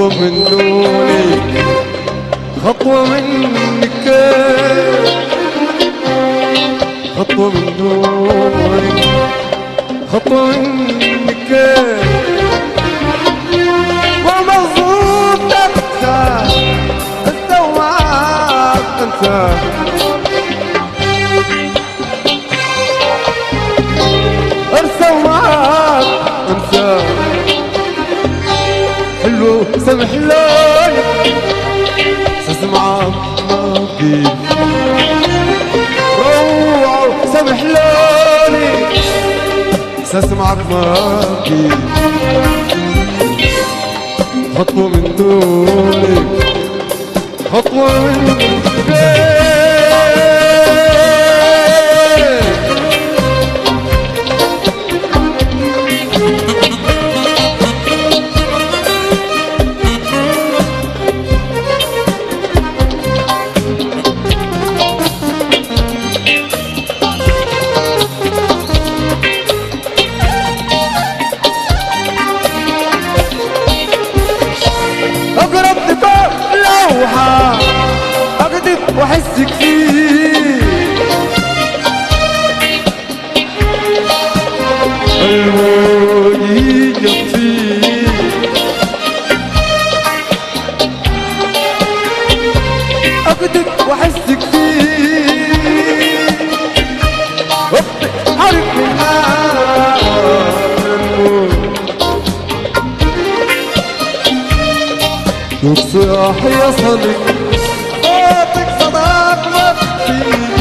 خطوة من دونك، خطوة منك، خطوة من دونك، خطوة منك، ومظبوط انت وعاك انت، ارسى وعاك انت، حلو سمح لوني احساس معاك ما بقيت، روعة سمح لوني احساس معاك ما بقيت، خطوة من دونك، خطوة منك، اقرب دفاع لوحة اكتب واحسك فيه، الموج يطفيه، اكتب واحسك فيه، حرك من شوف صياح يصلك صوتك صداك مخفي،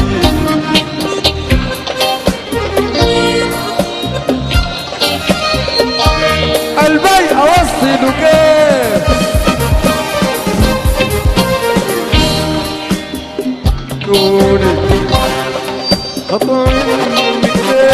قلبي اوصله كيف كونك خطوة منك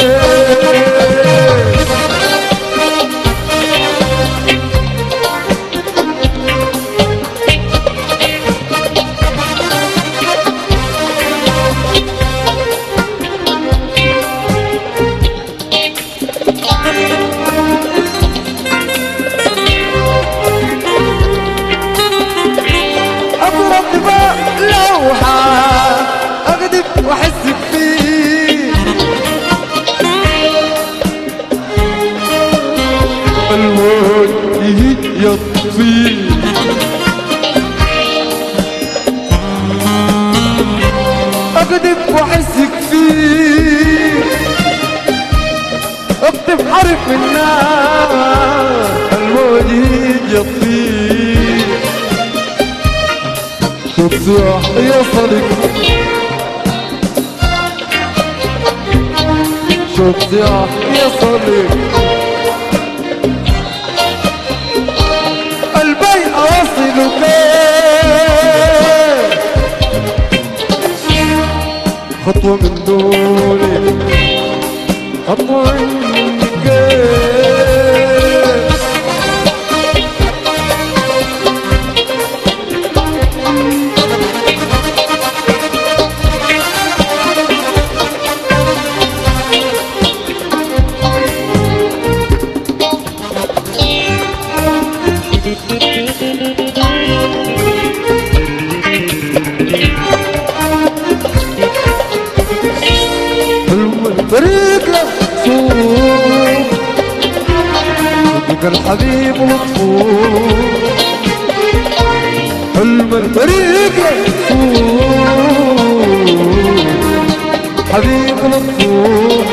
اكذب واحسك فيه، الموج يطفيه، اكذب واحسك فيه، اكتب حرف من النار، الموج يطفيه، شوف صياح يصلك، شوف صياح يصلك، قلبي اوصله كيف، خطوة من دونك، خطوة منك، طريق لفوق صدق الحبيب مطفوق، حلم الطريق لفوق حبيب مطفوق،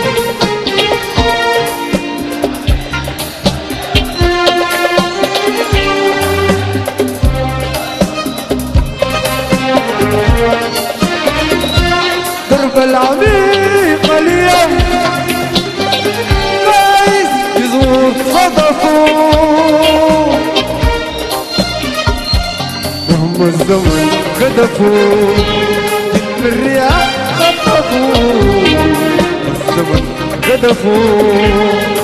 درب العميق اليوم بايس يزور صدفوه، وهم الزمن غدفوه، من الرياح خطفوه، الزمن غدفوه.